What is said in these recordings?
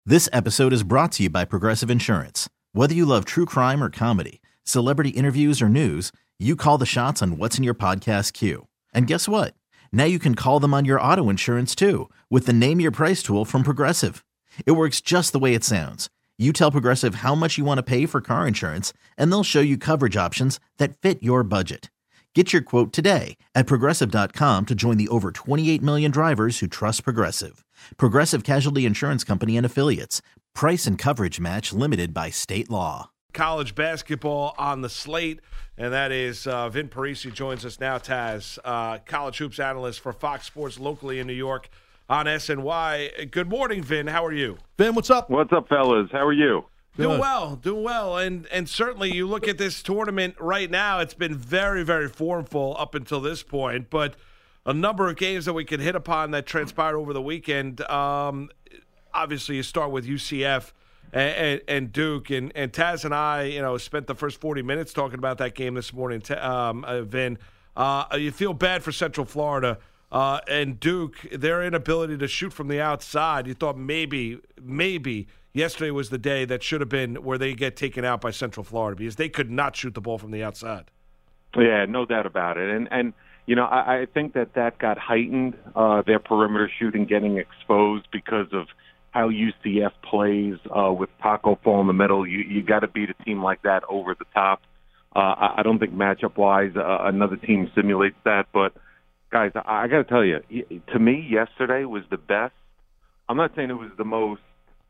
This episode is brought to you by Progressive Insurance. Whether you love true crime or comedy, celebrity interviews or news, you call the shots on what's in your podcast queue. And guess what? Now you can call them on your auto insurance too with the Name Your Price tool from Progressive. It works just the way it sounds. You tell Progressive how much you want to pay for car insurance, and they'll show you coverage options that fit your budget. Get your quote today at Progressive.com to join the over 28 million drivers who trust Progressive. Progressive Casualty Insurance Company and Affiliates. Price and coverage match limited by state law. College basketball on the slate, and that is Vin Parisi joins us now, Taz, college hoops analyst for Fox Sports locally in New York on SNY. Good morning, Vin. How are you? Vin, what's up? What's up, fellas? How are you? Doing well. And certainly you look at this tournament right now, it's been very, very formful up until this point, but a number of games that we could hit upon that transpired over the weekend. Obviously, you start with UCF and Duke, and Taz and I, spent the first 40 minutes talking about that game this morning, Vin. You feel bad for Central Florida and Duke, their inability to shoot from the outside. You thought maybe yesterday was the day that should have been where they get taken out by Central Florida because they could not shoot the ball from the outside. Yeah, no doubt about it. And I think that got heightened, their perimeter shooting getting exposed because of how UCF plays with Taco Fall in the middle. You got to beat a team like that over the top. I don't think matchup-wise another team simulates that. But, guys, I got to tell you, to me, yesterday was the best. I'm not saying it was the most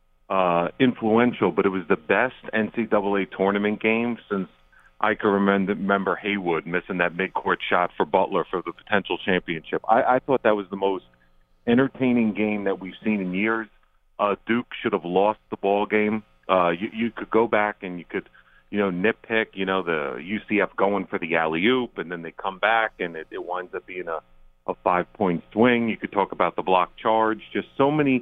influential, but it was the best NCAA tournament game since I can remember Haywood missing that midcourt shot for Butler for the potential championship. I thought that was the most entertaining game that we've seen in years. Duke should have lost the ball game. You could go back and you could, nitpick, the UCF going for the alley-oop, and then they come back and it winds up being a 5-point swing. You could talk about the block charge. Just so many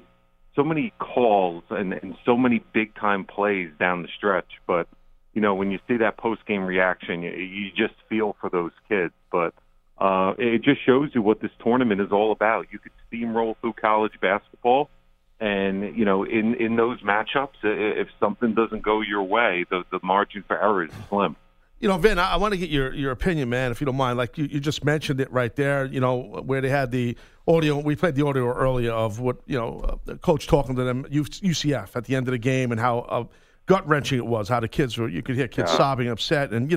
calls and so many big-time plays down the stretch. But, when you see that post-game reaction, you just feel for those kids. But it just shows you what this tournament is all about. You could steamroll through college basketball. And, in those matchups, if something doesn't go your way, the margin for error is slim. Vin, I want to get your opinion, man, if you don't mind. Like you just mentioned it right there, where they had the audio. We played the audio earlier of what, the coach talking to them, UCF, at the end of the game, and how gut-wrenching it was, how the kids were, you could hear kids sobbing, upset. And,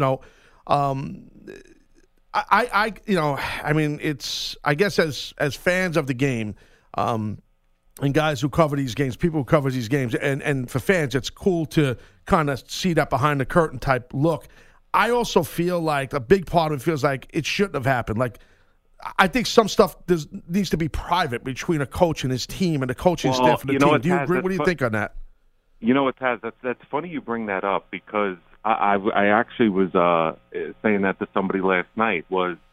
it's, I guess as fans of the game, and guys who cover these games, people who cover these games, and for fans, it's cool to kind of see that behind the curtain type look. I also feel like a big part of it feels like it shouldn't have happened. Like, I think some stuff needs to be private between a coach and his team and the coaching staff and the team. Do you agree? What do you think on that? You know what, Taz? That's funny you bring that up because I actually was saying that to somebody last night.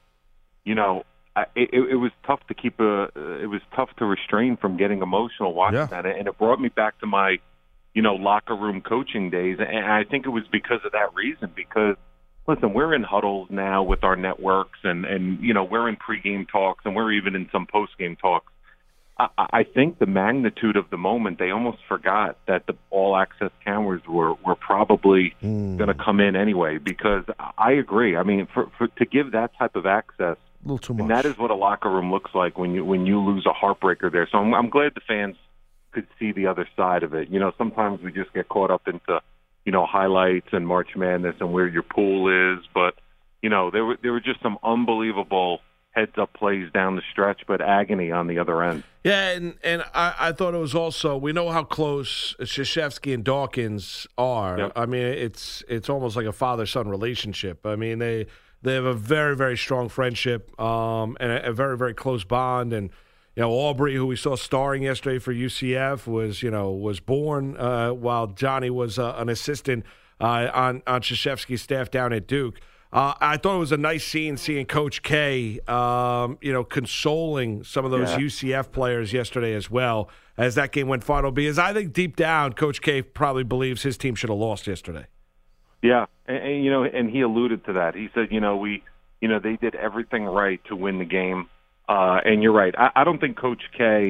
It was tough to it was tough to restrain from getting emotional watching that, and it brought me back to my, locker room coaching days, and I think it was because of that reason. Because listen, we're in huddles now with our networks, and we're in pregame talks, and we're even in some postgame talks. I think the magnitude of the moment, they almost forgot that the all-access cameras were probably going to come in anyway. Because I agree. I mean, to give that type of access. A little too much. And that is what a locker room looks like when you lose a heartbreaker there. So I'm glad the fans could see the other side of it. Sometimes we just get caught up into, highlights and March Madness and where your pool is. But, there were just some unbelievable heads-up plays down the stretch, but agony on the other end. Yeah, and I thought it was also, we know how close Krzyzewski and Dawkins are. Yep. I mean, it's almost like a father-son relationship. I mean, they have a very, very strong friendship and a very, very close bond. And, Aubrey, who we saw starring yesterday for UCF, was born while Johnny was an assistant on Krzyzewski's staff down at Duke. I thought it was a nice scene seeing Coach K, consoling some of those UCF players yesterday as well as that game went final. Because I think deep down, Coach K probably believes his team should have lost yesterday. Yeah, and he alluded to that. He said, they did everything right to win the game. And you're right. I don't think Coach K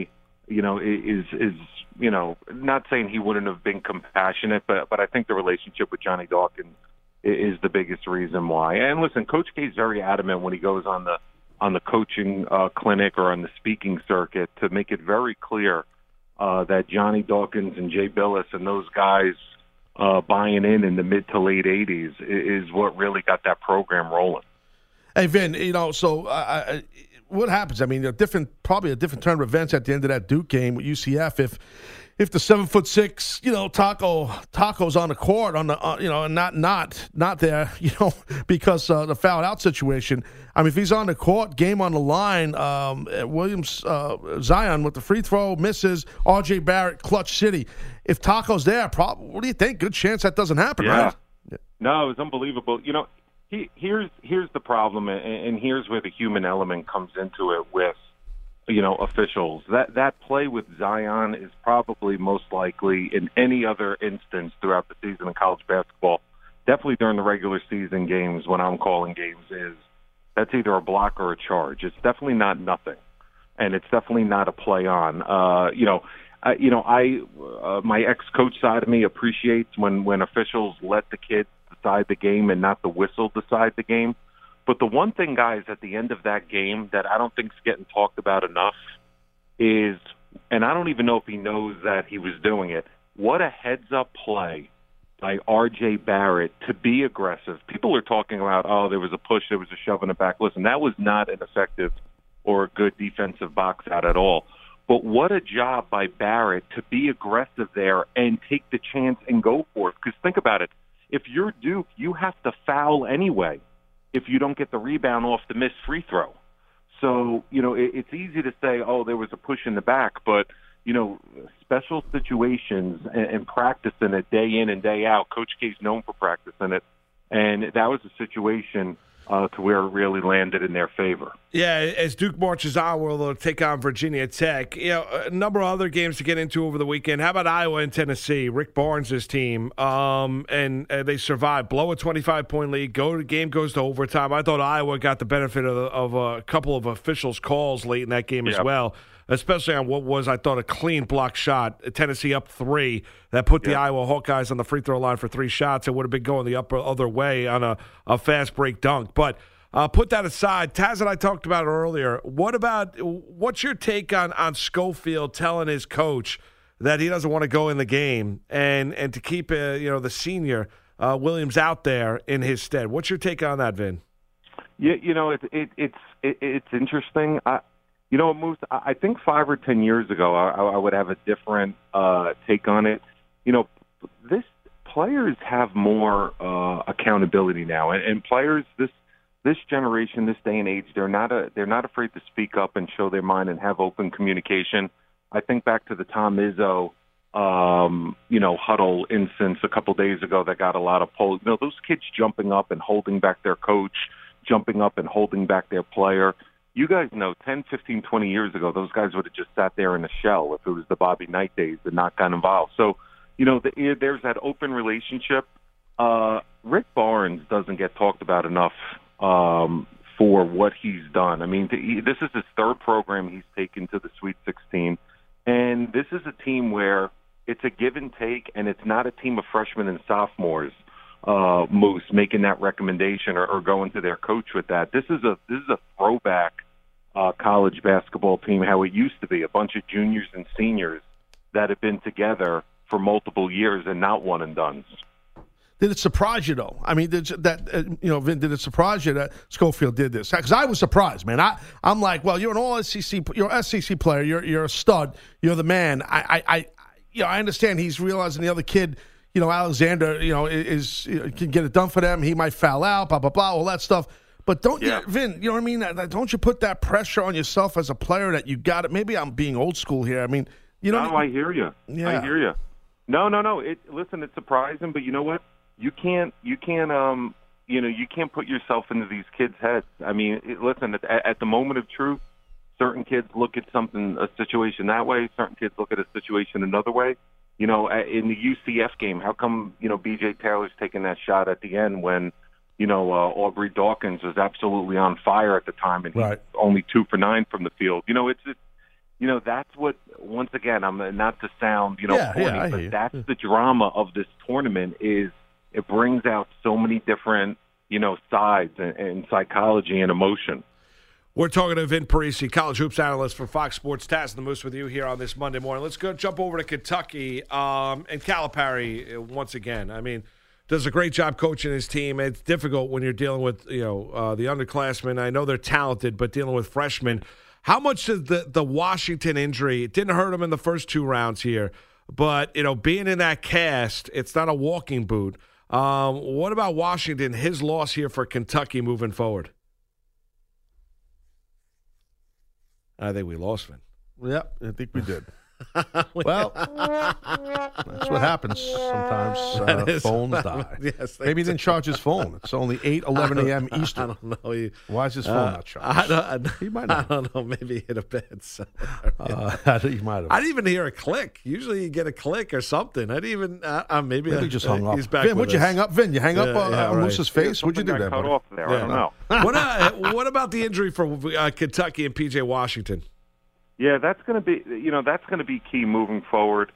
is not saying he wouldn't have been compassionate, but I think the relationship with Johnny Dawkins is the biggest reason why. And listen, Coach K is very adamant when he goes on the coaching clinic or on the speaking circuit to make it very clear that Johnny Dawkins and Jay Billis and those guys buying in the mid to late 80s is what really got that program rolling. Hey, Vin, so what happens? I mean, probably a different turn of events at the end of that Duke game with UCF if the 7'6", Taco's on the court on the and not there, because the foul out situation. I mean, if he's on the court, game on the line, Williams Zion with the free throw misses, R.J. Barrett clutch city. If Taco's there, what do you think? Good chance that doesn't happen, right? No, it was unbelievable. Here's the problem, and here's where the human element comes into it with officials. That play with Zion is probably most likely in any other instance throughout the season in college basketball, definitely during the regular season games when I'm calling games, that's either a block or a charge. It's definitely not nothing, and it's definitely not a play on. My ex-coach side of me appreciates when officials let the kids decide the game and not the whistle decide the game. But the one thing, guys, at the end of that game that I don't think is getting talked about enough is, and I don't even know if he knows that he was doing it, what a heads-up play by R.J. Barrett to be aggressive. People are talking about, there was a push, there was a shove in the back. Listen, that was not an effective or a good defensive box out at all. But what a job by Barrett to be aggressive there and take the chance and go for it. Because think about it. If you're Duke, you have to foul anyway if you don't get the rebound off the missed free throw. So, it's easy to say, there was a push in the back, but, special situations and practicing it day in and day out, Coach K's known for practicing it, and that was a situation to where it really landed in their favor. Yeah, as Duke marches on, they'll take on Virginia Tech. A number of other games to get into over the weekend. How about Iowa and Tennessee? Rick Barnes' team, and they survived. Blow a 25-point lead. Game goes to overtime. I thought Iowa got the benefit of a couple of officials' calls late in that game as well, especially on what was, I thought, a clean block shot. Tennessee up 3 that put the Iowa Hawkeyes on the free throw line for 3 shots. It would have been going the other way on a fast break dunk. But put that aside. Taz and I talked about it earlier. What's your take on Schofield telling his coach that he doesn't want to go in the game and to keep the senior Williams out there in his stead? What's your take on that, Vin? Yeah, it's interesting. Moose, I think 5 or 10 years ago, I would have a different take on it. Players have more accountability now, and players this generation, this day and age, they're not afraid to speak up and show their mind and have open communication. I think back to the Tom Izzo, huddle instance a couple days ago that got a lot of polls. Those kids jumping up and holding back their coach, jumping up and holding back their player. You guys know 10, 15, 20 years ago, those guys would have just sat there in a shell if it was the Bobby Knight days and not got involved. So, there's that open relationship. Rick Barnes doesn't get talked about enough for what he's done. I mean, this is his 3rd program he's taken to the Sweet 16, and this is a team where it's a give and take, and it's not a team of freshmen and sophomores, Moose, making that recommendation or going to their coach with that. This is a throwback college basketball team, how it used to be, a bunch of juniors and seniors that have been together for multiple years and not one and dones. Did it surprise you, though? I mean, Vin, did it surprise you that Schofield did this? Because I was surprised, man. I'm like, well, you're an all-SEC, you're an SEC player, you're a stud, you're the man. I understand he's realizing the other kid, Alexander, can get it done for them. He might foul out, blah blah blah, all that stuff. But don't you, Vin? You know what I mean? Don't you put that pressure on yourself as a player that you got it? Maybe I'm being old school here. I mean, I hear you. Yeah. I hear you. No. Listen, it's surprising, but you know what? You can't put yourself into these kids' heads. I mean, listen, at the moment of truth, certain kids look at a situation that way. Certain kids look at a situation another way. In the UCF game, how come, B.J. Taylor's taking that shot at the end when, Aubrey Dawkins was absolutely on fire at the time and he's only 2 for 9 from the field. that's what, once again, I'm not to sound, corny, but that's the drama of this tournament is it brings out so many different, sides and psychology and emotion. We're talking to Vin Parisi, college hoops analyst for Fox Sports. Taz and the Moose with you here on this Monday morning. Let's jump over to Kentucky and Calipari once again. I mean, does a great job coaching his team. It's difficult when you're dealing with the underclassmen. I know they're talented, but dealing with freshmen. How much does the Washington injury? It didn't hurt him in the first 2 rounds here, but being in that cast, it's not a walking boot. What about Washington? His loss here for Kentucky moving forward. I think we lost, Vin. Yep, I think we did. Well, that's what happens sometimes. Phones die. Yes, maybe he didn't charge his phone. It's only 8:11 a.m. Eastern. I don't know. Why is his phone not charged? He might not. I don't know. Maybe he hit a bed somewhere. He might have. I didn't even hear a click. Usually you get a click or something. I didn't even. Maybe he just hung up. He's back. Vin, would you hang up? Vin, you hang up on Moose's face? Would you do that? Cut off there. I don't know. What about the injury for Kentucky and P.J. Washington? Yeah, that's going to be key moving forward.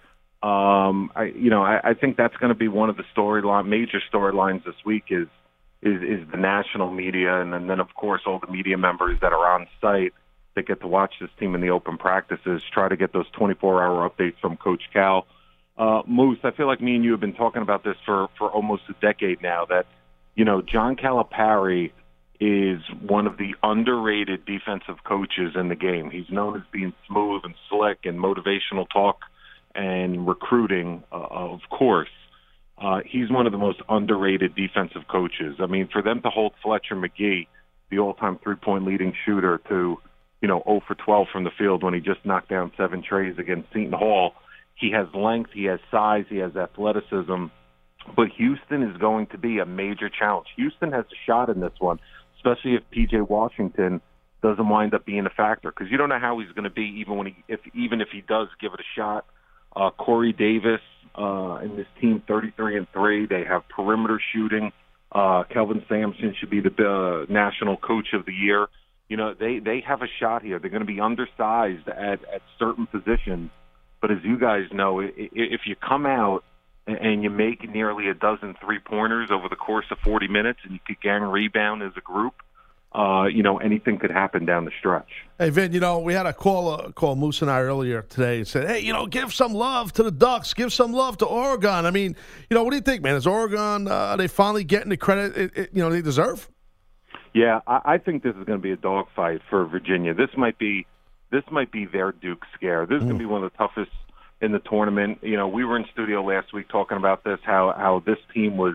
I think that's going to be one of the major storylines this week is the national media, and then of course all the media members that are on site that get to watch this team in the open practices, try to get those 24-hour updates from Coach Cal. Moose, I feel like me and you have been talking about this for almost a decade now. That John Calipari is one of the underrated defensive coaches in the game. He's known as being smooth and slick and motivational talk and recruiting, of course. He's one of the most underrated defensive coaches. I mean, for them to hold Fletcher McGee, the all-time three-point leading shooter, to 0 for 12 from the field when he just knocked down 7 trays against Seton Hall. He has length, he has size, he has athleticism. But Houston is going to be a major challenge. Houston has a shot in this one, especially if P.J. Washington doesn't wind up being a factor, because you don't know how he's going to be even if he does give it a shot. Corey Davis and this team, 33-3. They have perimeter shooting. Kelvin Sampson should be the national coach of the year. They have a shot here. They're going to be undersized at certain positions. But as you guys know, if you come out and you make nearly a dozen three-pointers over the course of 40 minutes and you could gang rebound as a group, anything could happen down the stretch. Hey, Vin, we had a call Moose and I earlier today and said, hey, give some love to the Ducks. Give some love to Oregon. I mean, what do you think, man? Is Oregon, are they finally getting the credit they deserve? Yeah, I think this is going to be a dogfight for Virginia. This might be their Duke scare. This is going to be one of the toughest in the tournament. We were in studio last week talking about this, how this team was,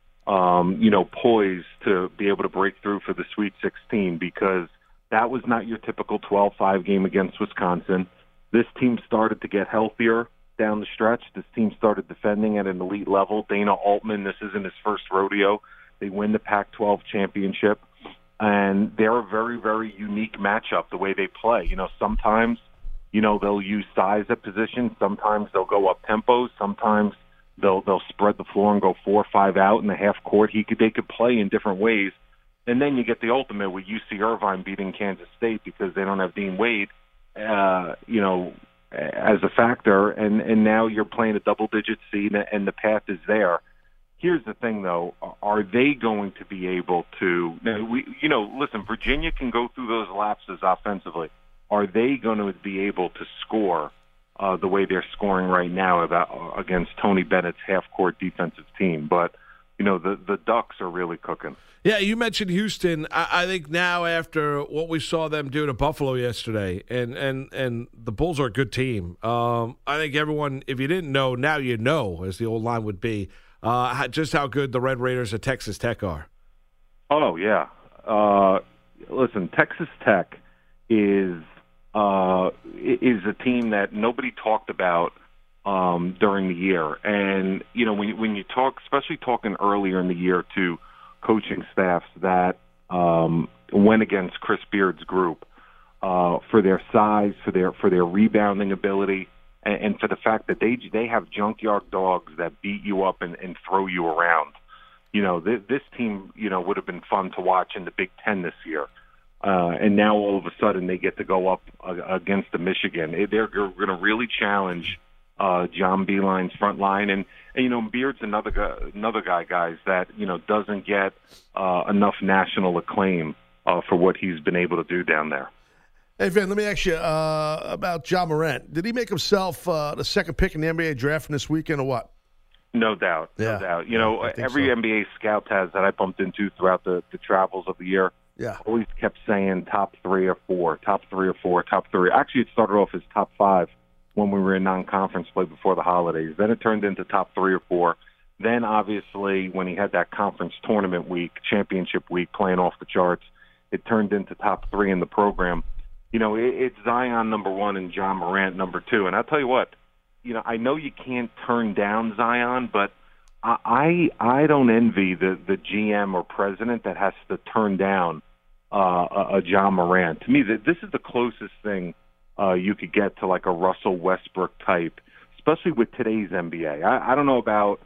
poised to be able to break through for the Sweet 16, because that was not your typical 12-5 game against Wisconsin. This team started to get healthier down the stretch. This team started defending at an elite level. Dana Altman, this isn't his first rodeo. They win the Pac-12 championship, and they're a very, very unique matchup the way they play. Sometimes they'll use size at position. Sometimes they'll go up tempos. Sometimes they'll spread the floor and go 4 or 5 out in the half court. They could play in different ways. And then you get the ultimate with UC Irvine beating Kansas State because they don't have Dean Wade, as a factor. And now you're playing a double-digit seed, and the path is there. Here's the thing, though. Are they going to be able to – listen, Virginia can go through those lapses offensively. Are they going to be able to score the way they're scoring right now against Tony Bennett's half-court defensive team? But, the Ducks are really cooking. Yeah, you mentioned Houston. I think now after what we saw them do to Buffalo yesterday, and the Bulls are a good team. I think everyone, if you didn't know, now you know, as the old line would be, just how good the Red Raiders at Texas Tech are. Oh, yeah. Listen, Texas Tech is a team that nobody talked about during the year. And, when you talk, especially talking earlier in the year to coaching staffs that went against Chris Beard's group for their size, for their rebounding ability, and for the fact that they have junkyard dogs that beat you up and throw you around. This team, would have been fun to watch in the Big Ten this year. and now all of a sudden they get to go up against the Michigan. They're going to really challenge John Beilein's front line, and Beard's another guy, guys, that doesn't get enough national acclaim for what he's been able to do down there. Hey, Vin, let me ask you about Ja Morant. Did he make himself the second pick in the NBA draft this weekend or what? No doubt. No doubt. Every NBA scout that I bumped into throughout the travels of the year always kept saying top 3 or 4, top 3 or 4, top 3. Actually, it started off as top 5 when we were in non-conference play before the holidays. Then it turned into top 3 or 4. Then, obviously, when he had that conference tournament week, championship week, playing off the charts, it turned into top 3 in the program. It's Zion number 1 and Ja Morant number 2. And I'll tell you what, I know you can't turn down Zion, but I don't envy the GM or president that has to turn down a Ja Morant. To me, this is the closest thing you could get to like a Russell Westbrook type, especially with today's NBA. I don't know about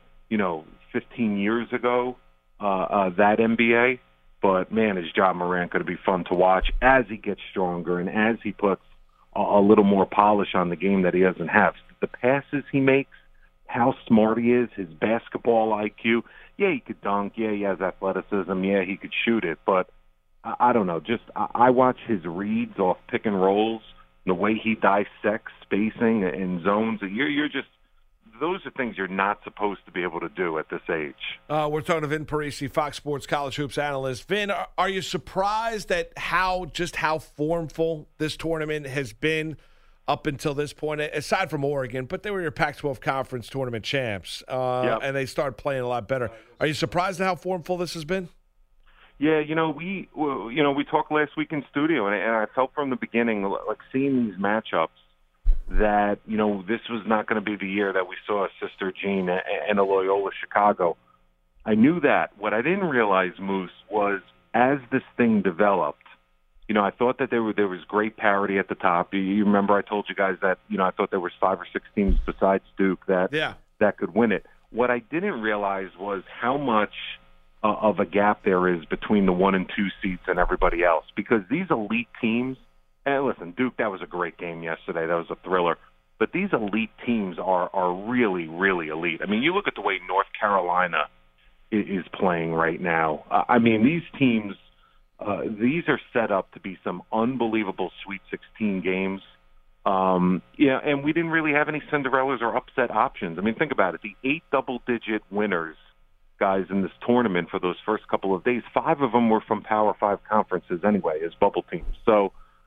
15 years ago that NBA. But, man, is Ja Morant going to be fun to watch as he gets stronger and as he puts a little more polish on the game that he doesn't have. The passes he makes, how smart he is, his basketball IQ. Yeah, he could dunk. Yeah, he has athleticism. Yeah, he could shoot it. But I don't know. I watch his reads off pick and rolls, the way he dissects spacing and zones. You're just – those are things you're not supposed to be able to do at this age. We're talking to Vin Parisi, Fox Sports College Hoops analyst. Vin, are you surprised at how formful this tournament has been up until this point, aside from Oregon? But they were your Pac-12 conference tournament champs, and they started playing a lot better. Are you surprised at how formful this has been? Yeah, we talked last week in studio, and I felt from the beginning, like seeing these matchups, that, this was not going to be the year that we saw Sister Jean and Loyola Chicago. I knew that. What I didn't realize, Moose, was as this thing developed, I thought that there was great parity at the top. You remember I told you guys that, I thought there was 5 or 6 teams besides Duke that could win it. What I didn't realize was how much of a gap there is between the 1 and 2 seeds and everybody else, because these elite teams, and listen, Duke, that was a great game yesterday. That was a thriller. But these elite teams are really, really elite. I mean, you look at the way North Carolina is playing right now. These teams, these are set up to be some unbelievable Sweet 16 games. And we didn't really have any Cinderellas or upset options. Think about it. The 8 double-digit winners, guys, in this tournament for those first couple of days, 5 of them were from Power 5 conferences anyway as bubble teams. So,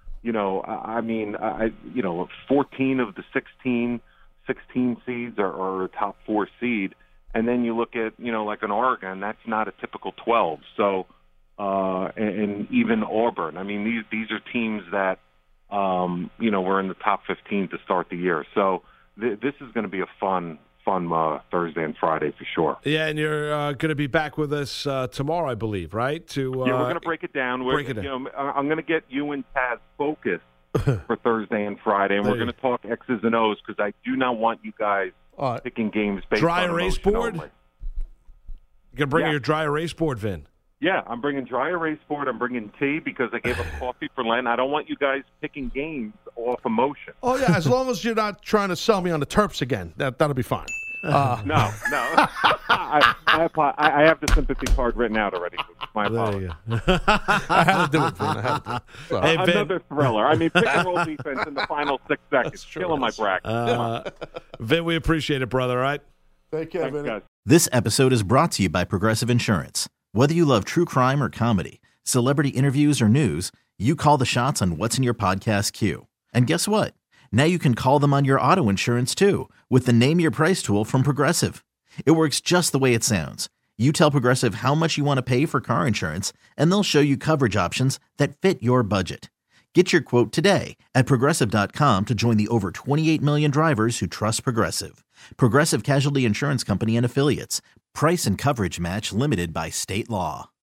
14 of the 16 seeds are a top 4 seed. And then you look at, like an Oregon, that's not a typical 12. So, and even Auburn. These are teams that, were in the top 15 to start the year. So this is going to be a fun Thursday and Friday for sure. Yeah, and you're going to be back with us tomorrow, I believe, right? We're going to break it down. I'm going to get you and Taz focused for Thursday and Friday, and we're going to talk X's and O's because I do not want you guys picking games based dry on erase board. Only. You can bring your dry erase board, Vin. Yeah, I'm bringing dry erase board. I'm bringing tea because I gave up coffee for Lent. I don't want you guys picking games off emotion. Oh, yeah, as long as you're not trying to sell me on the Terps again, that'll be fine. No. I have the sympathy card written out already. My apologies. I had to do it, Vin. So. Hey, another thriller. Pick and roll defense in the final 6 seconds. Killing my bracket. Vin, we appreciate it, brother, all right? Take care, Thanks, guys. This episode is brought to you by Progressive Insurance. Whether you love true crime or comedy, celebrity interviews or news, you call the shots on what's in your podcast queue. And guess what? Now you can call them on your auto insurance too with the Name Your Price tool from Progressive. It works just the way it sounds. You tell Progressive how much you want to pay for car insurance, and they'll show you coverage options that fit your budget. Get your quote today at Progressive.com to join the over 28 million drivers who trust Progressive. Progressive Casualty Insurance Company and Affiliates. Price and coverage match limited by state law.